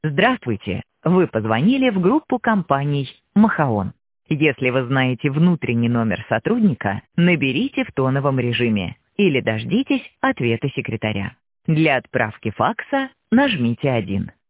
Здравствуйте! Вы позвонили в группу компаний «Махаон». Если вы знаете внутренний номер сотрудника, наберите в тоновом режиме или дождитесь ответа секретаря. Для отправки факса нажмите 1.